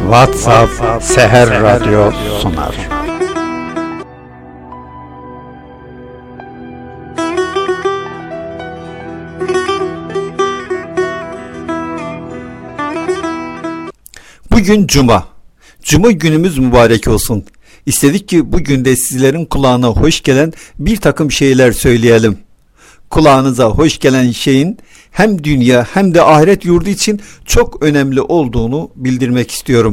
WhatsApp Seher Radyo sunar. Bugün Cuma. Cuma günümüz mübarek olsun. İstedik ki bugün de sizlerin kulağına hoş gelen bir takım şeyler söyleyelim. Kulağınıza hoş gelen şeyin hem dünya hem de ahiret yurdu için çok önemli olduğunu bildirmek istiyorum.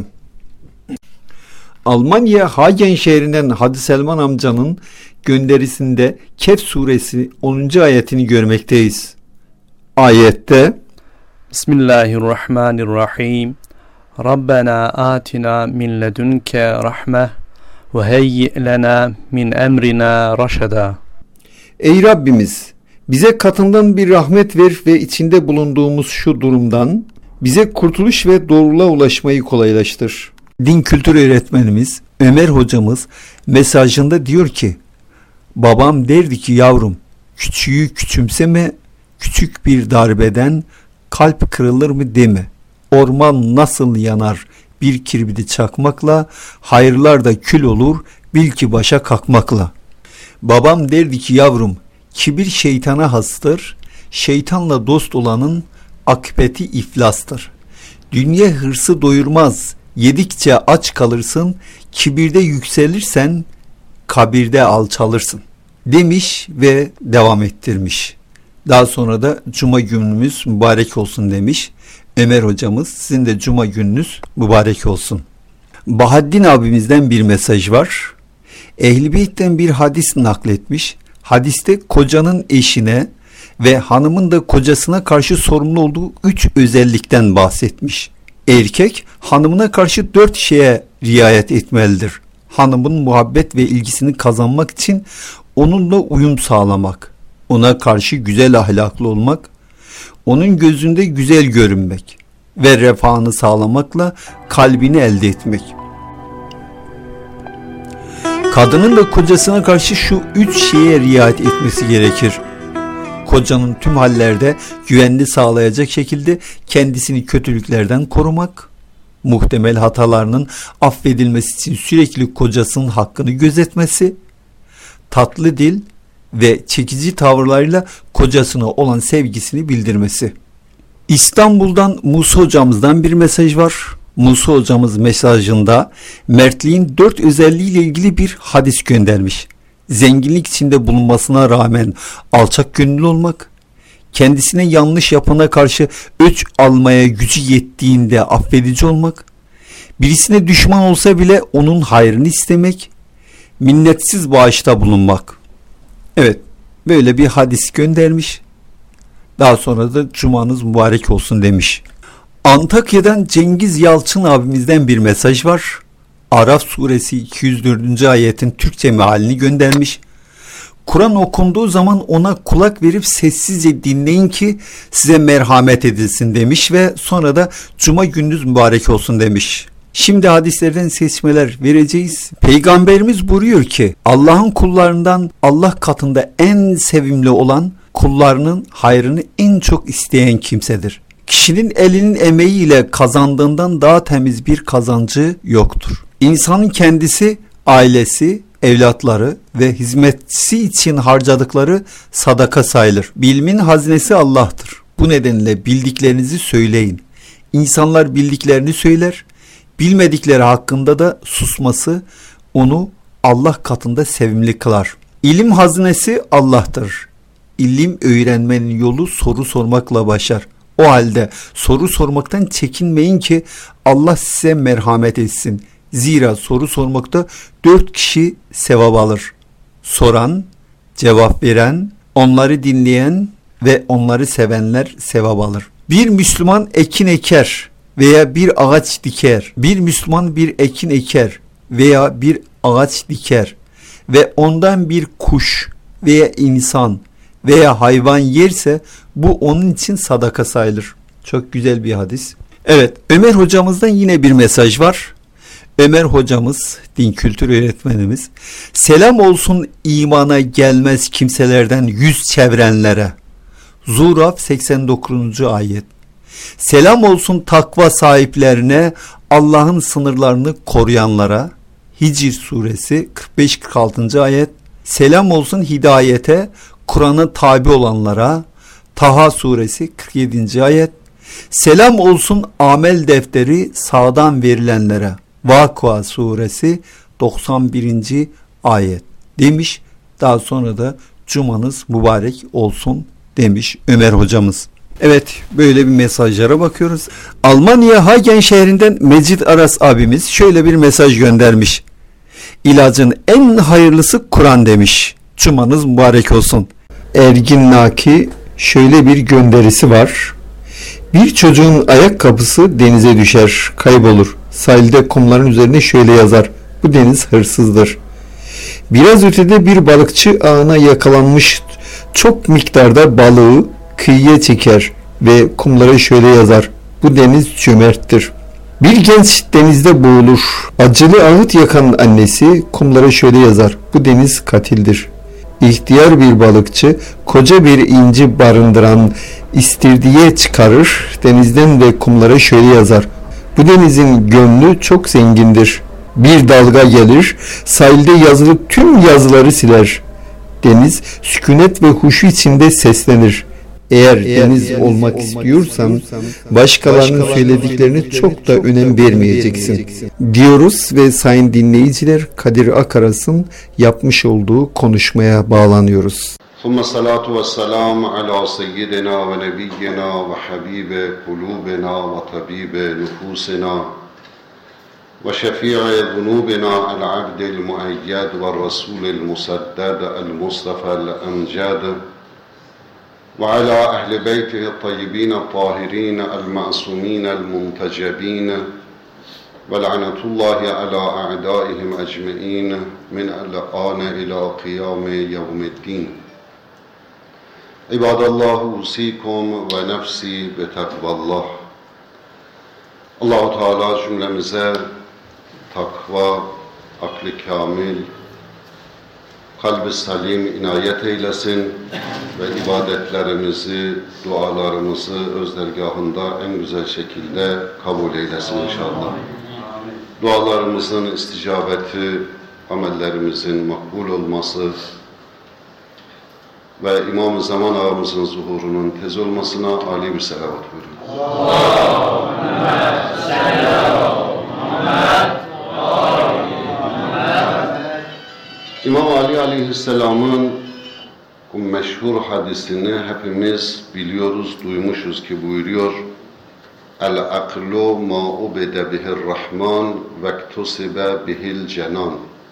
Almanya Hagen şehrinden Hadi Selman amcanın gönderisinde Kehf suresi 10. ayetini görmekteyiz. Ayette Bismillahirrahmanirrahim. Rabbena atina min ledunke rahme ve heyyi lena min emrina raşada. Ey Rabbimiz, bize katından bir rahmet ver ve içinde bulunduğumuz şu durumdan bize kurtuluş ve doğruluğa ulaşmayı kolaylaştır. Din kültür öğretmenimiz Ömer hocamız mesajında diyor ki, babam derdi ki yavrum, küçüğü küçümseme, küçük bir darbeden kalp kırılır mı deme. Orman nasıl yanar bir kirbidi çakmakla, hayırlar da kül olur bil ki başa kalkmakla. Babam derdi ki yavrum, kibir şeytana hastır, şeytanla dost olanın akıbeti iflastır. Dünya hırsı doyurmaz, yedikçe aç kalırsın, kibirde yükselirsen kabirde alçalırsın demiş ve devam ettirmiş. Daha sonra da Cuma günümüz mübarek olsun demiş. Ömer hocamız, sizin de Cuma gününüz mübarek olsun. Bahaddin abimizden bir mesaj var. Ehl-i Beyt'ten bir hadis nakletmiş. Hadiste kocanın eşine ve hanımın da kocasına karşı sorumlu olduğu 3 özellikten bahsetmiş. Erkek hanımına karşı 4 şeye riayet etmelidir. Hanımın muhabbet ve ilgisini kazanmak için onunla uyum sağlamak, ona karşı güzel ahlaklı olmak, onun gözünde güzel görünmek ve refahını sağlamakla kalbini elde etmek. Kadının da kocasına karşı şu 3 şeye riayet etmesi gerekir. Kocanın tüm hallerde güvenli sağlayacak şekilde kendisini kötülüklerden korumak, muhtemel hatalarının affedilmesi için sürekli kocasının hakkını gözetmesi, tatlı dil ve çekici tavırlarıyla kocasına olan sevgisini bildirmesi. İstanbul'dan Musa hocamızdan bir mesaj var. Musa hocamız mesajında mertliğin 4 özelliğiyle ilgili bir hadis göndermiş. Zenginlik içinde bulunmasına rağmen alçak gönüllü olmak, kendisine yanlış yapana karşı öç almaya gücü yettiğinde affedici olmak, birisine düşman olsa bile onun hayrını istemek, minnetsiz bağışta bulunmak. Evet, böyle bir hadis göndermiş. Daha sonra da cumanız mübarek olsun demiş. Antakya'dan Cengiz Yalçın abimizden bir mesaj var. Araf suresi 204. ayetin Türkçe mealini göndermiş. Kur'an okunduğu zaman ona kulak verip sessizce dinleyin ki size merhamet edilsin demiş ve sonra da Cuma gününüz mübarek olsun demiş. Şimdi hadislerden seçmeler vereceğiz. Peygamberimiz buyuruyor ki Allah'ın kullarından Allah katında en sevimli olan kullarının hayrını en çok isteyen kimsedir. Kişinin elinin emeğiyle kazandığından daha temiz bir kazancı yoktur. İnsanın kendisi, ailesi, evlatları ve hizmetçisi için harcadıkları sadaka sayılır. Bilmin hazinesi Allah'tır. Bu nedenle bildiklerinizi söyleyin. İnsanlar bildiklerini söyler, bilmedikleri hakkında da susması onu Allah katında sevimli kılar. İlim hazinesi Allah'tır. İlim öğrenmenin yolu soru sormakla başlar. O halde soru sormaktan çekinmeyin ki Allah size merhamet etsin. Zira soru sormakta 4 kişi sevap alır. Soran, cevap veren, onları dinleyen ve onları sevenler sevap alır. Bir Müslüman ekin eker veya bir ağaç diker. Bir Müslüman bir ekin eker veya bir ağaç diker ve ondan bir kuş veya insan veya hayvan yerse bu onun için sadaka sayılır. Çok güzel bir hadis. Evet, Ömer hocamızdan yine bir mesaj var. Ömer hocamız, din kültür öğretmenimiz, selam olsun imana gelmez kimselerden yüz çevirenlere. Zuraf 89. ayet. Selam olsun takva sahiplerine, Allah'ın sınırlarını koruyanlara. Hicr suresi 45-46. ayet. Selam olsun hidayete, Kur'an'a tabi olanlara. Taha suresi 47. ayet. Selam olsun amel defteri sağdan verilenlere. Vakıa suresi 91. ayet demiş. Daha sonra da cumanız mübarek olsun demiş Ömer hocamız. Evet, böyle bir mesajlara bakıyoruz. Almanya Hagen şehrinden Mecid Aras abimiz şöyle bir mesaj göndermiş. İlacın en hayırlısı Kur'an demiş. Cumanız mübarek olsun. Ergin Naki şöyle bir gönderisi var. Bir çocuğun ayakkabısı denize düşer, kaybolur. Sahilde kumların üzerine şöyle yazar. Bu deniz hırsızdır. Biraz ötede bir balıkçı ağına yakalanmış çok miktarda balığı kıyıya çeker ve kumlara şöyle yazar. Bu deniz cömerttir. Bir genç denizde boğulur. Acılı ağıt yakan annesi kumlara şöyle yazar. Bu deniz katildir. İhtiyar bir balıkçı koca bir inci barındıran istiridye çıkarır. Denizden ve kumlara şöyle yazar. Bu denizin gönlü çok zengindir. Bir dalga gelir, sahilde yazılı tüm yazıları siler. Deniz sükunet ve huşu içinde seslenir. Eğer deniz olmak istiyorsan başkalarının söylediklerine çok da önem vermeyeceksin diyoruz ve sayın dinleyiciler Kadir Akaras'ın yapmış olduğu konuşmaya bağlanıyoruz. ثم الصلاة والسلام على سيدنا ونبينا وحبيب قلوبنا وطبيب نفوسنا وشفيع ذنوبنا العبد المؤيد والرسول المسدد المصطفى الأمجاد وعلى أهل بيته الطيبين الطاهرين المعصومين المنتجبين ولعنة الله على أعدائهم أجمعين من الآن إلى قيام يوم الدين. İbadallah usikum ve nefsi ve takvallah. Allah-u Teala cümlemize takva, aklı kamil, kalbi salim inayet eylesin ve ibadetlerimizi, dualarımızı öz dergahında en güzel şekilde kabul eylesin inşallah. Dualarımızın isticabeti, amellerimizin makbul olması ve İmam-ı Zaman ağamızın zuhurunun tez olmasına âli bir selavat buyurun. Allahümme selam Muhammed İmam Ali aleyhisselamın bu meşhur hadisini hepimiz biliyoruz, duymuşuz ki buyuruyor. El-aklu ma ubide bihir-rahman vektusibe bihil-cenan.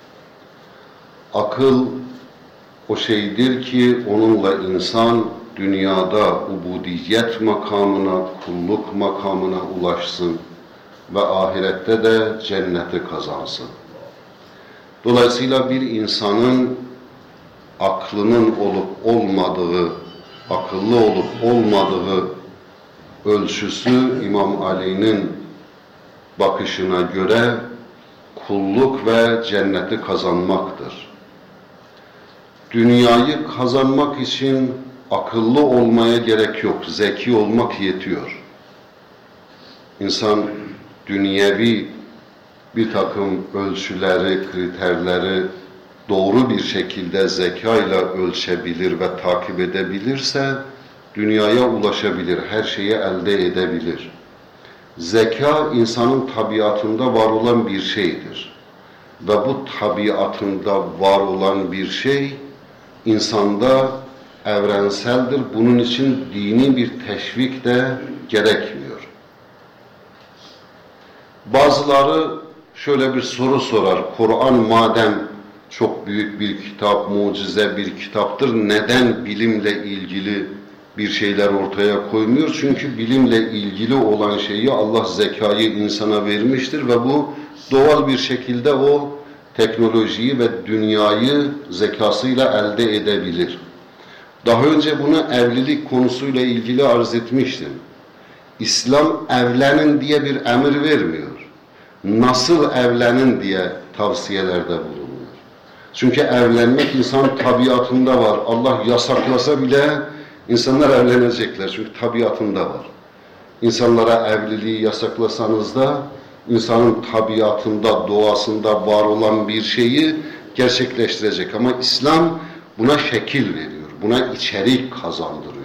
Akıl o şeydir ki onunla insan dünyada ubudiyet makamına, kulluk makamına ulaşsın ve ahirette de cenneti kazansın. Dolayısıyla bir insanın aklının olup olmadığı, akıllı olup olmadığı ölçüsü İmam Ali'nin bakışına göre kulluk ve cenneti kazanmaktır. Dünyayı kazanmak için akıllı olmaya gerek yok, zeki olmak yetiyor. İnsan dünyevi bir takım ölçüleri, kriterleri doğru bir şekilde zekayla ölçebilir ve takip edebilirse dünyaya ulaşabilir, her şeyi elde edebilir. Zeka insanın tabiatında var olan bir şeydir. Ve bu tabiatında var olan bir şey insanda evrenseldir. Bunun için dini bir teşvik de gerekmiyor. Bazıları şöyle bir soru sorar. Kur'an madem çok büyük bir kitap, mucize bir kitaptır, neden bilimle ilgili bir şeyler ortaya koymuyor? Çünkü bilimle ilgili olan şeyi Allah zekayı insana vermiştir ve bu doğal bir şekilde o teknolojiyi ve dünyayı zekasıyla elde edebilir. Daha önce bunu evlilik konusuyla ilgili arz etmiştim. İslam evlenin diye bir emir vermiyor. Nasıl evlenin diye tavsiyelerde bulunuyor. Çünkü evlenmek insan tabiatında var. Allah yasaklasa bile insanlar evlenecekler çünkü tabiatında var. insanlara evliliği yasaklasanız da insanın tabiatında, doğasında var olan bir şeyi gerçekleştirecek. Ama İslam buna şekil veriyor, buna içerik kazandırıyor.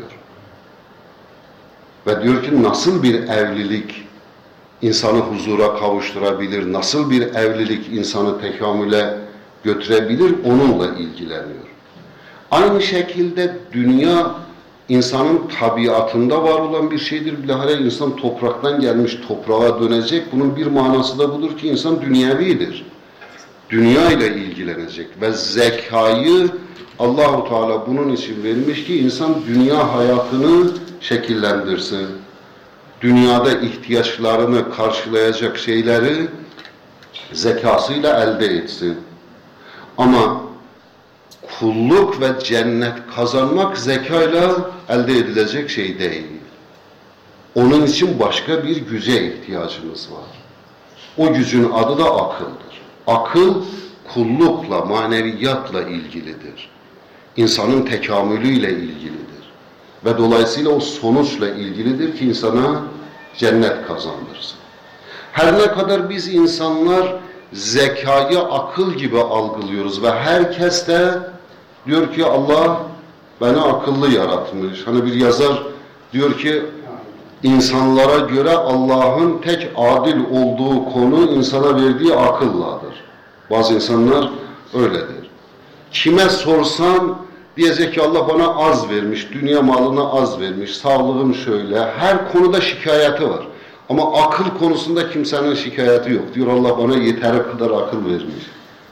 Ve diyor ki nasıl bir evlilik insanı huzura kavuşturabilir, nasıl bir evlilik insanı tekamüle götürebilir, onunla ilgileniyor. Aynı şekilde dünya insanın tabiatında var olan bir şeydir. Bilahare insan topraktan gelmiş, toprağa dönecek. Bunun bir manası da budur ki insan dünyevidir. Dünya ile ilgilenecek ve zekayı Allah-u Teala bunun için vermiş ki insan dünya hayatını şekillendirsin. Dünyada ihtiyaçlarını karşılayacak şeyleri zekasıyla elde etsin. Ama kulluk ve cennet kazanmak zekayla elde edilecek şey değil. Onun için başka bir güce ihtiyacımız var. O gücün adı da akıldır. Akıl kullukla, maneviyatla ilgilidir. İnsanın tekamülüyle ilgilidir. Ve dolayısıyla o sonuçla ilgilidir ki insana cennet kazandırsın. Her ne kadar biz insanlar zekayı akıl gibi algılıyoruz ve herkes de diyor ki Allah beni akıllı yaratmış. Hani bir yazar diyor ki insanlara göre Allah'ın tek adil olduğu konu insana verdiği akılladır. Bazı insanlar öyledir. Kime sorsan diyecek ki Allah bana az vermiş, dünya malına az vermiş, sağlığım şöyle, her konuda şikayeti var. Ama akıl konusunda kimsenin şikayeti yok. Diyor Allah bana yeteri kadar akıl vermiş.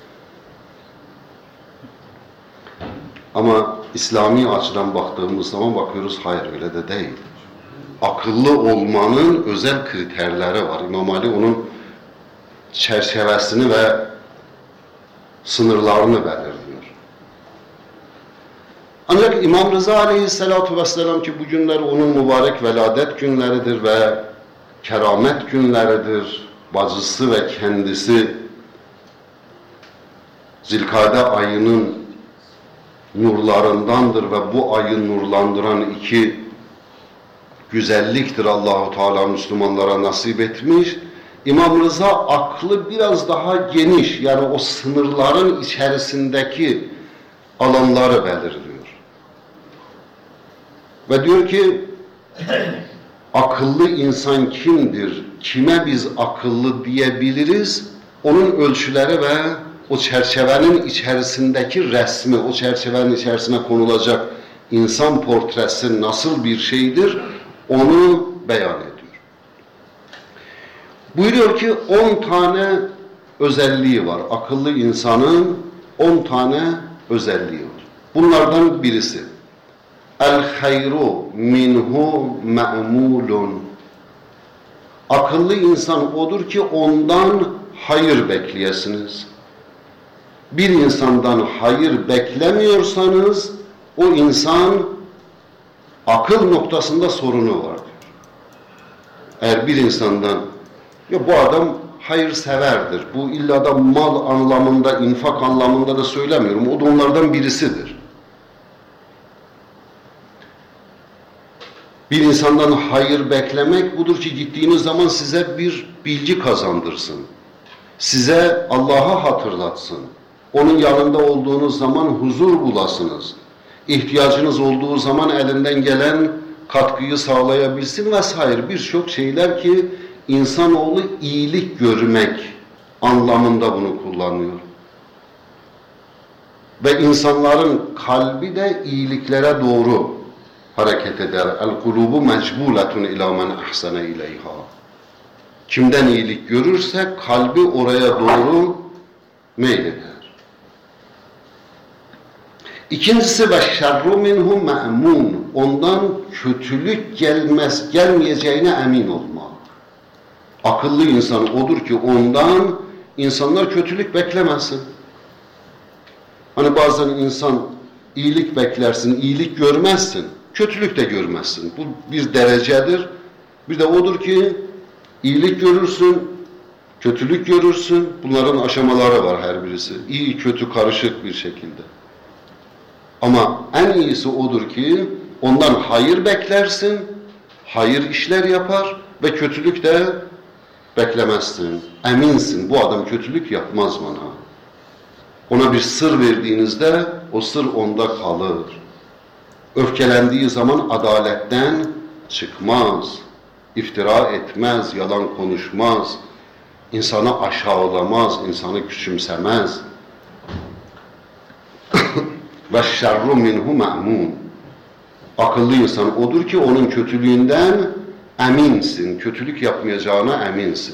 Ama İslami açıdan baktığımız zaman bakıyoruz hayır öyle de değil. Akıllı olmanın özel kriterleri var. İmam Ali onun çerçevesini ve sınırlarını belirliyor. Ancak İmam Rıza Aleyhisselatü Vesselam ki bu günler onun mübarek veladet günleridir ve keramet günleridir. Bacısı ve kendisi Zilkade ayının nurlarındandır ve bu ayı nurlandıran iki güzelliktir Allah-u Teala Müslümanlara nasip etmiş. İmam Rıza aklı biraz daha geniş, yani o sınırların içerisindeki alanları belirliyor. Ve diyor ki akıllı insan kimdir? Kime biz akıllı diyebiliriz? Onun ölçüleri ve o çerçevenin içerisindeki resmi, o çerçevenin içerisine konulacak insan portresi nasıl bir şeydir? Onu beyan ediyor. Buyuruyor ki 10 tane özelliği var. Akıllı insanın 10 tane özelliği var. Bunlardan birisi el-hayru minhu me'mulun. Akıllı insan odur ki ondan hayır bekleyesiniz. Bir insandan hayır beklemiyorsanız o insan akıl noktasında sorunu vardır. Eğer bir insandan ya bu adam hayırseverdir. Bu illa da mal anlamında, infak anlamında da söylemiyorum. O da onlardan birisidir. Bir insandan hayır beklemek budur ki gittiğiniz zaman size bir bilgi kazandırsın. Size Allah'ı hatırlatsın. Onun yanında olduğunuz zaman huzur bulasınız. İhtiyacınız olduğu zaman elinden gelen katkıyı sağlayabilsin vesaire. Birçok şeyler ki insanoğlu iyilik görmek anlamında bunu kullanıyor. Ve insanların kalbi de iyiliklere doğru hareket eder. El-kulubu mecbuletun ila men ahsene ileyha. Kimden iyilik görürse kalbi oraya doğru meyleder. İkincisi ve şerru minhu me'mun. Ondan kötülük gelmeyeceğine emin olmak. Akıllı insan odur ki ondan insanlar kötülük beklemesin. Hani bazen insan iyilik beklersin, iyilik görmezsin. Kötülük de görmezsin. Bu bir derecedir. Bir de odur ki iyilik görürsün, kötülük görürsün. Bunların aşamaları var her birisi. İyi, kötü, karışık bir şekilde. Ama en iyisi odur ki ondan hayır beklersin. hayır işler yapar ve kötülük de beklemezsin. Eminsin, bu adam kötülük yapmaz bana. Ona bir sır verdiğinizde o sır onda kalır. Öfkelendiği zaman adaletten çıkmaz. İftira etmez, yalan konuşmaz. İnsanı aşağılamaz, insanı küçümsemez. Ve şerru minhu ma'mun. Akıllı insan odur ki onun kötülüğünden eminsin. Kötülük yapmayacağına eminsin.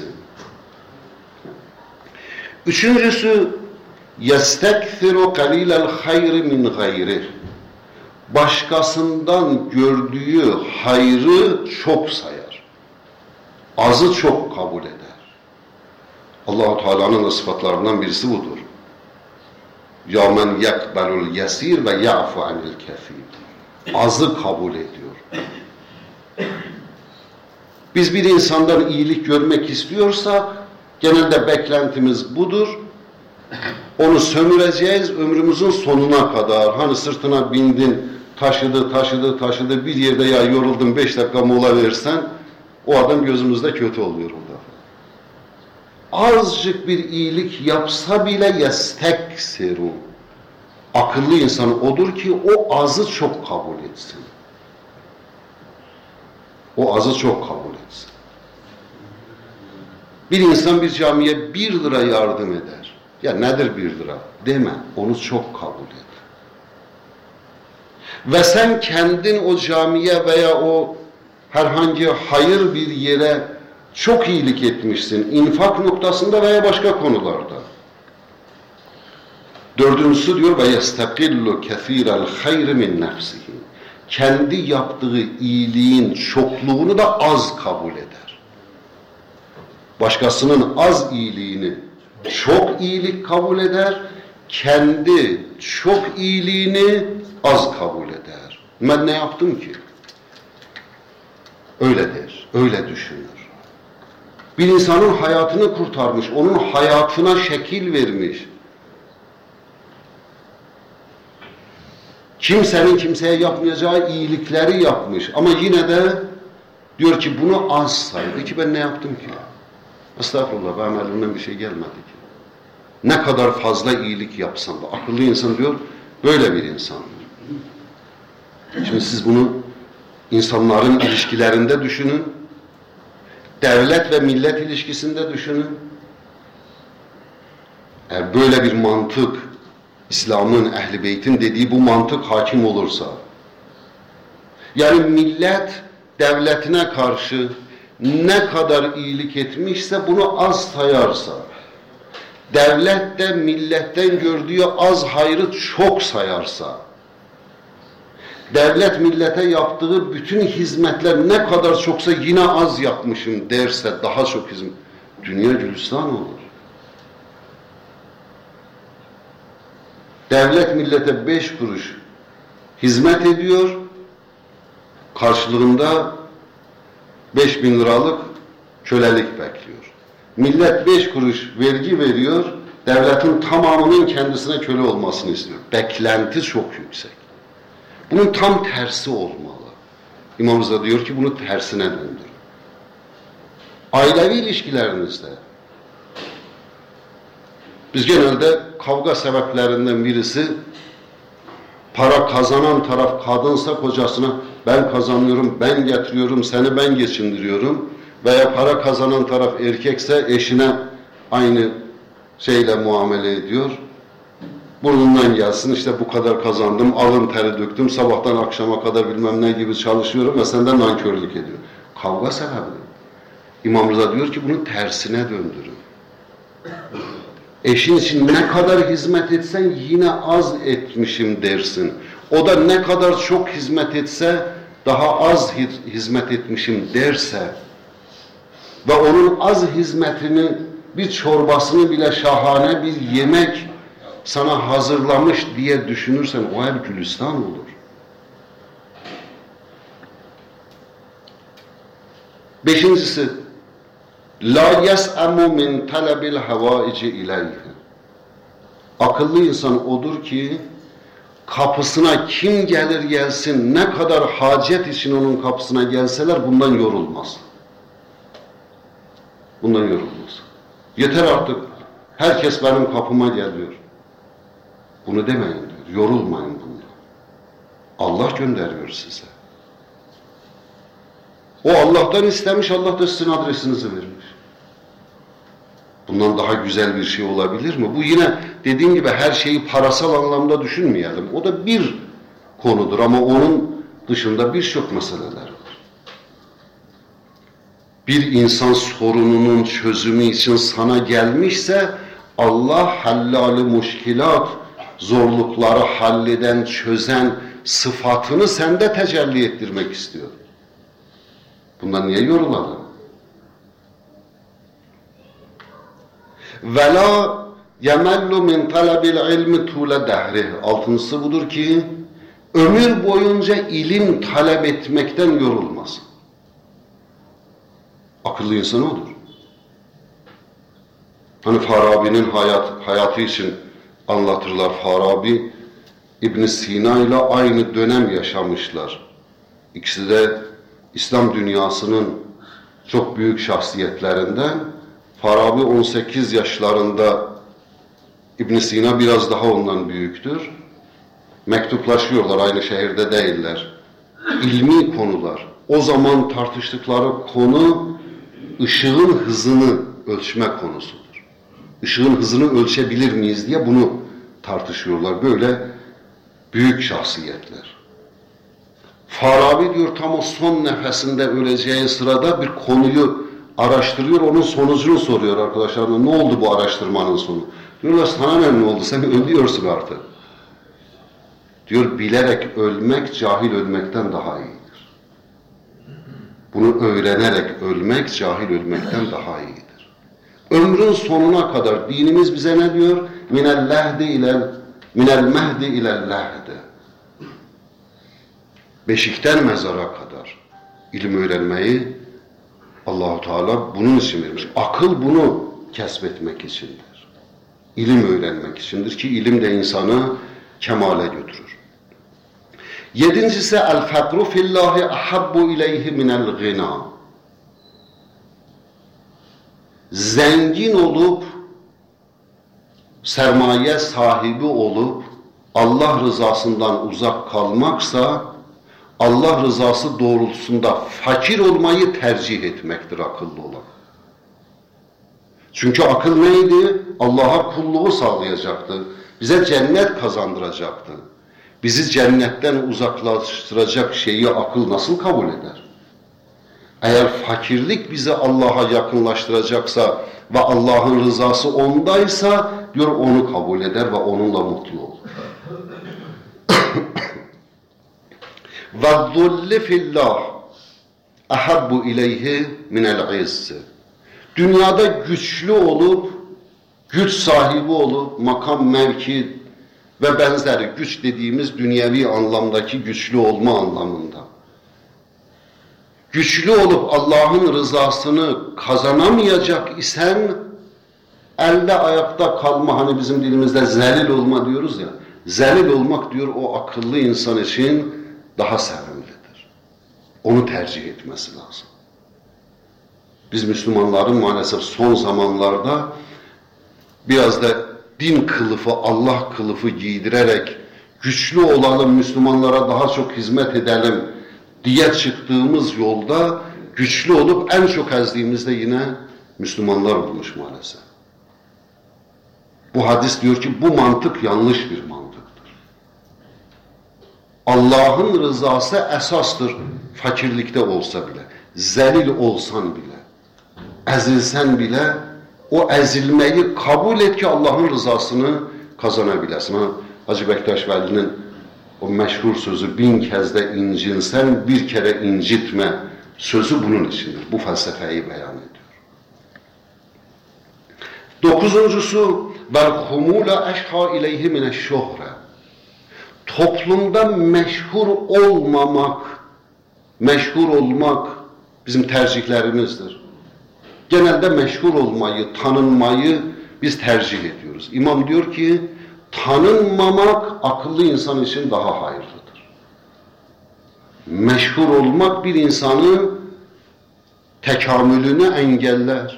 Üçüncüsü yestekfiru qalilel hayri min gayrih. Başkasından gördüğü hayrı çok sayar. Azı çok kabul eder. Allah-u Teala'nın da sıfatlarından birisi budur. Ya men yekbelul yesir ve ya'fu anil kefir. Azı kabul ediyor. Biz bir insandan iyilik görmek istiyorsak genelde beklentimiz budur. Onu sömüreceğiz ömrümüzün sonuna kadar. Hani sırtına bindin, taşıdı bir yerde ya yoruldun 5 dakika mola versen o adam gözümüzde kötü oluyor orada. Azıcık bir iyilik yapsa bile yesteksiru. Akıllı insan odur ki o azı çok kabul etsin. O azı çok kabul etsin. Bir insan bir camiye 1 lira yardım eder. Ya nedir 1 lira? Deme. Onu çok kabul et. Ve sen kendin o camiye veya o herhangi hayır bir yere çok iyilik etmişsin. İnfak noktasında veya başka konularda. Dördüncüsü diyor ve yestakillu kethirel hayr min nefsihi. Kendi yaptığı iyiliğin çokluğunu da az kabul eder. Başkasının az iyiliğini çok iyilik kabul eder. Kendi çok iyiliğini az kabul eder. Ben ne yaptım ki? Öyle der, öyle düşünür. Bir insanın hayatını kurtarmış, onun hayatına şekil vermiş. Kimsenin kimseye yapmayacağı iyilikleri yapmış. Ama yine de diyor ki bunu az saydı ki ben ne yaptım ki? Estağfurullah, benim elimden bir şey gelmedi ki. Ne kadar fazla iyilik yapsam da. Akıllı insan diyor, böyle bir insandır. Şimdi siz bunu insanların ilişkilerinde düşünün. Devlet ve millet ilişkisinde düşünün. Eğer böyle bir mantık, İslam'ın, Ehl-i Beyt'in dediği bu mantık hakim olursa, yani millet devletine karşı ne kadar iyilik etmişse bunu az sayarsa, devlet de milletten gördüğü az hayrı çok sayarsa, devlet millete yaptığı bütün hizmetler ne kadar çoksa yine az yapmışım derse daha çok hizmet, dünya gülistan olur. Devlet millete 5 kuruş hizmet ediyor, karşılığında 5.000 liralık kölelik bekliyor. Millet 5 kuruş vergi veriyor, devletin tamamının kendisine köle olmasını istiyor. Beklenti çok yüksek. Bunun tam tersi olmalı. İmam Rıza diyor ki bunu tersine döndür. Ailevi ilişkilerinizde biz genelde kavga sebeplerinden birisi para kazanan taraf kadınsa kocasına ben kazanıyorum, ben getiriyorum, seni ben geçindiriyorum veya para kazanan taraf erkekse eşine aynı şeyle muamele ediyor. Burnundan gelsin işte bu kadar kazandım, alın teri döktüm, sabahtan akşama kadar bilmem ne gibi çalışıyorum ve senden nankörlük ediyor. Kavga sebebi. İmam Rıza diyor ki bunun tersine döndürün. Eşin için ne kadar hizmet etsen yine az etmişim dersin. O da ne kadar çok hizmet etse daha az hizmet etmişim derse ve onun az hizmetinin bir çorbasını bile şahane bir yemek sana hazırlamış diye düşünürsen o ev gülistan olur. Beşincisi la yes'amu min talebil havaici ileyhi. Akıllı insan odur ki kapısına kim gelir gelsin, ne kadar hacet için onun kapısına gelseler bundan yorulmaz. Bundan yorulmaz. Yeter artık, herkes benim kapıma geliyor. Bunu demeyin diyor, yorulmayın bundan. Allah gönderiyor size. O Allah'tan istemiş, Allah da sizin adresinizi vermiş. Bundan daha güzel bir şey olabilir mi? Bu yine dediğim gibi her şeyi parasal anlamda düşünmeyelim. O da bir konudur ama onun dışında birçok meseleler var. Bir insan sorununun çözümü için sana gelmişse Allah hallal-i muşkilat, zorlukları halleden, çözen sıfatını sende tecelli ettirmek istiyor. Bundan niye yorulalım? وَلَا يَمَلُّ مِنْ طَلَبِ الْعِلْمِ طُولَ دَهْرِهِ. Altıncısı budur ki, ömür boyunca ilim talep etmekten yorulmaz. Akıllı insan odur. Hani Farabi'nin hayatı için anlatırlar. Farabi, İbn Sina ile aynı dönem yaşamışlar. İkisi de İslam dünyasının çok büyük şahsiyetlerinden. Farabi 18 yaşlarında, İbn Sina biraz daha ondan büyüktür. Mektuplaşıyorlar, aynı şehirde değiller. İlmi konular. O zaman tartıştıkları konu ışığın hızını ölçme konusudur. Işığın hızını ölçebilir miyiz diye bunu tartışıyorlar. Böyle büyük şahsiyetler. Farabi diyor tam o son nefesinde öleceği sırada bir konuyu araştırıyor, onun sonucunu soruyor arkadaşlarına. Ne oldu bu araştırmanın sonu? Diyorlar sana ne oldu? Sen ölüyorsun artık. Diyor bilerek ölmek cahil ölmekten daha iyidir. Bunu öğrenerek ölmek cahil ölmekten daha iyidir. Ömrün sonuna kadar dinimiz bize ne diyor? Minel mehdi ilel lehdi. Beşikten mezara kadar ilim öğrenmeyi Allah-u Teala bunun için vermiş. Akıl bunu kesbetmek içindir. İlim öğrenmek içindir ki ilim de insanı kemale götürür. Yedincisi el-fekru fillahi ahabbu ileyhi minel gina. Zengin olup, sermaye sahibi olup, Allah rızasından uzak kalmaksa, Allah rızası doğrultusunda fakir olmayı tercih etmektir akıllı olan. Çünkü akıl neydi? Allah'a kulluğu sağlayacaktı. Bize cennet kazandıracaktı. Bizi cennetten uzaklaştıracak şeyi akıl nasıl kabul eder? Eğer fakirlik bizi Allah'a yakınlaştıracaksa ve Allah'ın rızası ondaysa diyor onu kabul eder ve onunla mutlu olur. وَالظُّلِّ فِي اللّٰهِ اَحَبُّ اِلَيْهِ مِنَ الْعِزِّ. Dünyada güçlü olup, güç sahibi olup, makam, mevki ve benzeri güç dediğimiz dünyevi anlamdaki güçlü olma anlamında. Güçlü olup Allah'ın rızasını kazanamayacak isen, elde ayakta kalma, hani bizim dilimizde zelil olma diyoruz ya, zelil olmak diyor o akıllı insan için daha sevimlidir. Onu tercih etmesi lazım. Biz Müslümanların maalesef son zamanlarda biraz da din kılıfı, Allah kılıfı giydirerek güçlü olalım, Müslümanlara daha çok hizmet edelim diye çıktığımız yolda güçlü olup en çok ezdiğimizde yine Müslümanlar olmuş maalesef. Bu hadis diyor ki bu mantık yanlış bir mantıktır. Allah'ın rızası esastır fakirlikte olsa bile, zelil olsan bile, ezilsen bile o ezilmeyi kabul et ki Allah'ın rızasını kazanabilesin. Hacı Bektaş Veli'nin o meşhur sözü 1000 kez de incinsen bir kere incitme sözü bunun içindir. Bu felsefeyi beyan ediyor. Dokuzuncusu وَالْخُمُولَ اَشْحَا اِلَيْهِ مِنَ الشُّهْرَ. Toplumda meşhur olmak bizim tercihlerimizdir. Genelde meşhur olmayı, tanınmayı biz tercih ediyoruz. İmam diyor ki, Tanınmamak akıllı insan için daha hayırlıdır. Meşhur olmak bir insanın tekamülünü engeller.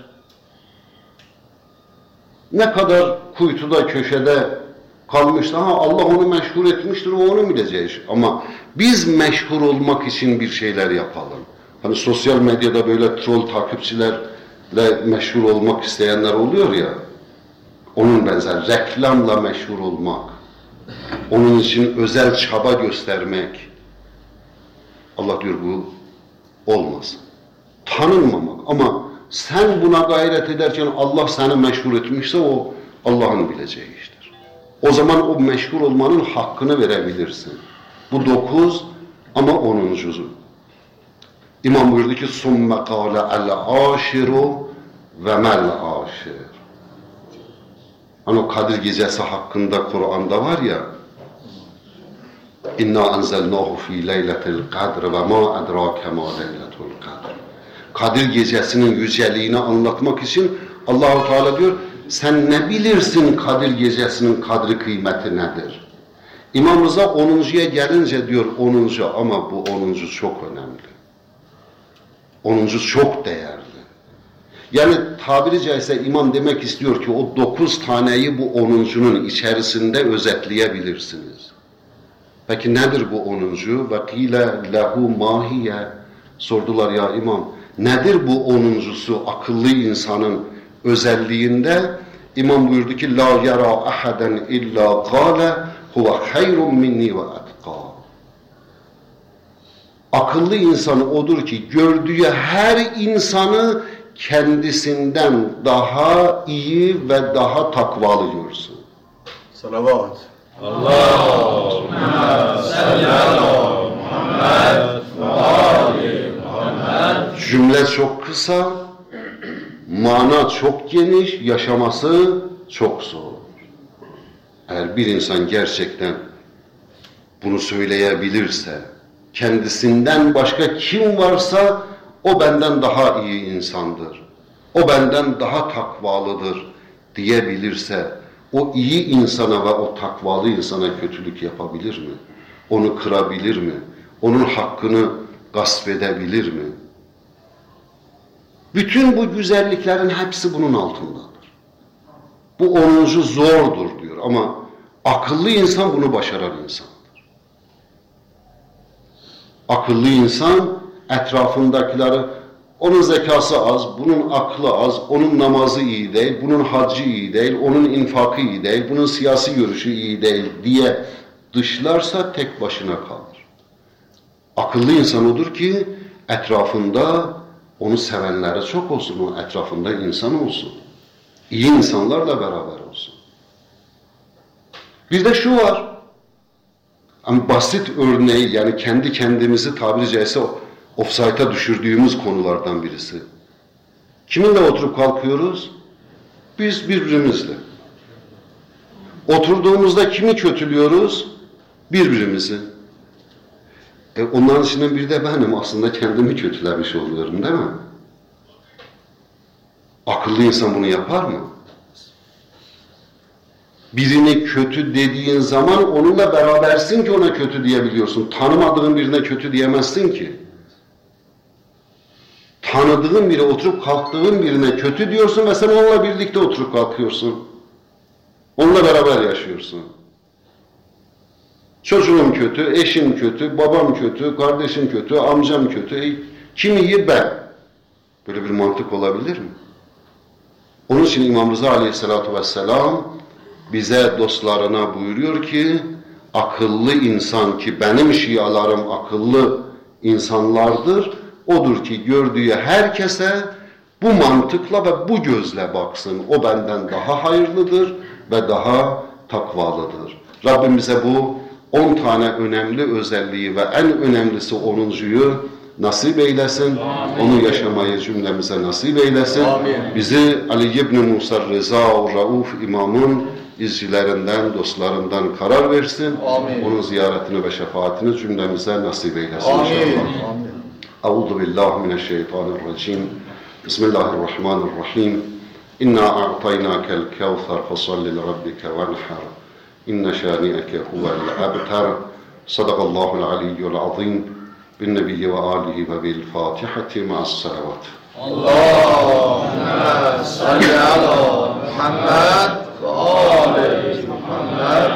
Ne kadar kuytuda, köşede kalmıştı, Allah onu meşhur etmiştir, o onu bilecek. Ama biz meşhur olmak için bir şeyler yapalım. Hani sosyal medyada böyle troll takipçilerle meşhur olmak isteyenler oluyor ya, onun benzer reklamla meşhur olmak, onun için özel çaba göstermek. Allah diyor bu olmasın. Tanınmamak, ama sen buna gayret ederken Allah seni meşhur etmişse o Allah'ın bileceği iştir. O zaman o meşhur olmanın hakkını verebilirsin. Bu 9 ama 10'uncusu. İmam buyurdu ki ثُمَّ قَالَ الْعَاشِرُ وَمَا الْعَاشِرُ. Hani o Kadir Gecesi hakkında Kur'an'da var ya, İnna enzelnahu fi leyletil kadr ve ma edrake ma leyletul kadr. Kadir Gecesi'nin yüceliğini anlatmak için Allah-u Teala diyor, sen ne bilirsin Kadir Gecesi'nin kadri kıymeti nedir? İmam Rıza 10'uncuya gelince diyor 10. ama bu 10. çok önemli. 10. çok değerli. Yani tabiri caizse imam demek istiyor ki o 9 taneyi bu 10'uncunun içerisinde özetleyebilirsiniz. Peki nedir bu 10. Ve kîle lehu mahiye. Sordular ya imam, nedir bu 10'uncusu akıllı insanın özelliğinde? İmam buyurdu ki la yara ahaden illa kâle huve hayrun minni ve etkâ. Akıllı insan odur ki gördüğü her insanı kendisinden daha iyi ve daha takvalı görsün. Salavat. Allahümme salli ala Muhammed ve ali Muhammed. Cümle çok kısa, mana çok geniş, yaşaması çok zor. Eğer bir insan gerçekten bunu söyleyebilirse, kendisinden başka kim varsa o benden daha iyi insandır, o benden daha takvalıdır diyebilirse, o iyi insana ve o takvalı insana kötülük yapabilir mi? Onu kırabilir mi? Onun hakkını gasp edebilir mi? Bütün bu güzelliklerin hepsi bunun altındadır. Bu 10. zordur diyor ama akıllı insan bunu başaran insandır. Akıllı insan etrafındakileri, onun zekası az, bunun aklı az, onun namazı iyi değil, bunun haccı iyi değil, onun infakı iyi değil, bunun siyasi görüşü iyi değil diye dışlarsa tek başına kalır. Akıllı insan odur ki etrafında onu sevenleri çok olsun, o etrafında insan olsun. İyi insanlarla beraber olsun. Bir de şu var, yani basit örneği, yani kendi kendimizi tabiri caizse ofsayta düşürdüğümüz konulardan birisi. Kiminle oturup kalkıyoruz? Biz birbirimizle. Oturduğumuzda kimi kötülüyoruz? Birbirimizi. Onların içinden biri de benim, aslında kendimi kötülemiş oluyorum değil mi? Akıllı insan bunu yapar mı? Birini kötü dediğin zaman onunla berabersin ki ona kötü diyebiliyorsun. Tanımadığın birine kötü diyemezsin ki. Tanıdığın biri, oturup kalktığın birine kötü diyorsun ve sen onunla birlikte oturup kalkıyorsun. Onunla beraber yaşıyorsun. Çocuğum kötü, eşim kötü, babam kötü, kardeşim kötü, amcam kötü. Kim iyi? Ben. Böyle bir mantık olabilir mi? Onun için İmam Rıza Aleyhisselatü Vesselam bize dostlarına buyuruyor ki akıllı insan, ki benim şialarım akıllı insanlardır, odur ki gördüğü herkese bu mantıkla ve bu gözle baksın. O benden daha hayırlıdır ve daha takvalıdır. Rabbim bize bu 10 tane önemli özelliği ve en önemlisi 10'uncuyu nasip eylesin. Amin. Onu yaşamayı cümlemize nasip eylesin. Amin. Bizi Ali İbn Musa Rıza Rauf İmam'ın izcilerinden, dostlarından karar versin. Amin. Onun ziyaretini ve şefaatini cümlemize nasip eylesin. Amin. İnşallah. Amin. Euzu billahi mineşşeytanirracim. Bismillahirrahmanirrahim. İnna a'taynakel kevser fesalli li rabbike venhar. İnne şâni'eke huvel abtar. Sadakallahul aliyyul azim. Bin nebiyyi ve alihi ve bil fatihati ma'as salavat. Allahümme salli ala Muhammed ve ali Muhammed.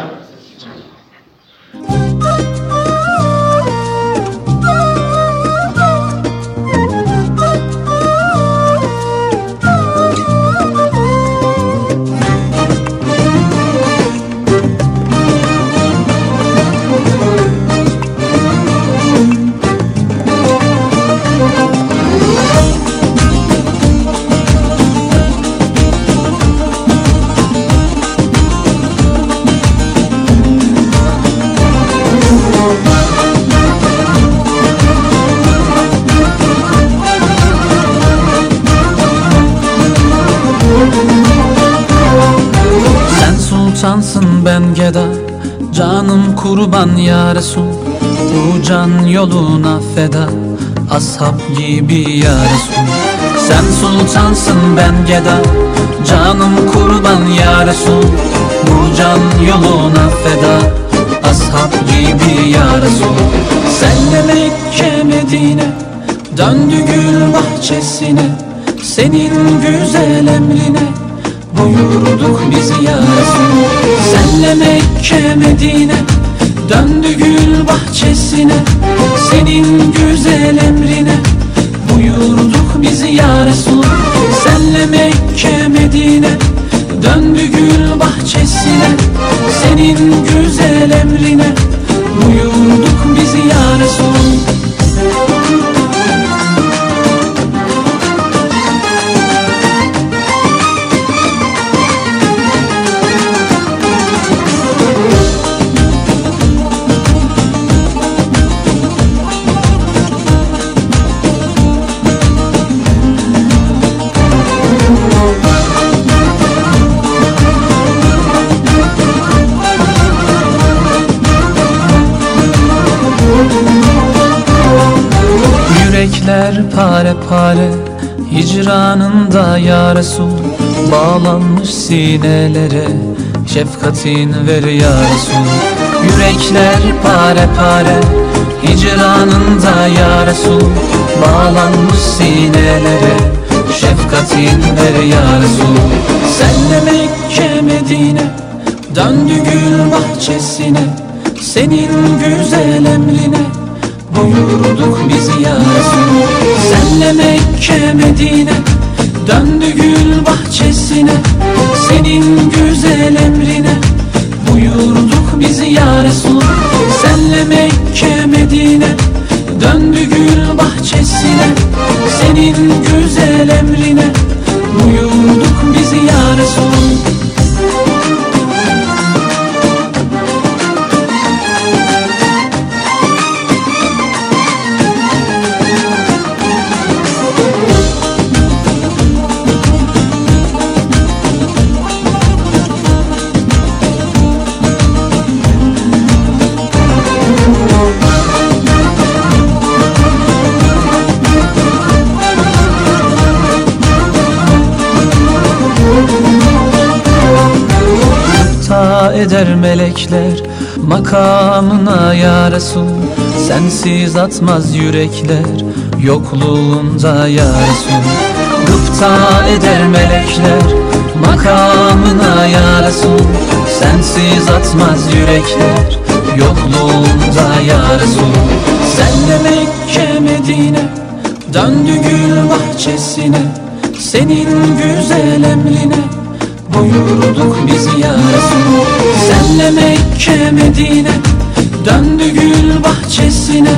Sultansın ben geda, canım kurban ya Resul. Bu can yoluna feda, ashab gibi ya Resul. Sen sultansın ben geda, canım kurban ya Resul. Bu can yoluna feda, ashab gibi ya Resul. Senle Mekke Medine, döndü gül bahçesine. Senin güzel emrine buyurduk biz ya Resul. Senle Mekke Medine, döndü gül bahçesine. Senin güzel emrine buyurduk biz ya Resul. Senle Mekke Medine, döndü gül bahçesine. Senin güzel emrine buyurduk biz ya Resul. Yürekler pare pare hicranında ya Resul. Bağlanmış sinelere şefkatin ver ya Resul. Yürekler pare pare hicranında ya Resul. Bağlanmış sinelere şefkatin ver ya Resul. Senle Mekke Medine, döndü gül bahçesine. Senin güzel emrine buyurduk biz ya Resul. Senle Mekke Medine, döndü gül bahçesine. Senin güzel emrine buyurduk biz ya Resul. Senle Mekke Medine, döndü gül bahçesine. Senin güzel emrine buyurduk biz ya Resul. Eder melekler makamına ya Resul. Sensiz atmaz yürekler yokluğunda ya Resul. Gıpta eder melekler makamına ya Resul. Sensiz atmaz yürekler yokluğunda ya Resul. Senle Mekke Medine, döndü gül bahçesine. Senin güzel emrine buyurduk biz ya Resul. Senle Mekke Medine, döndü gül bahçesine.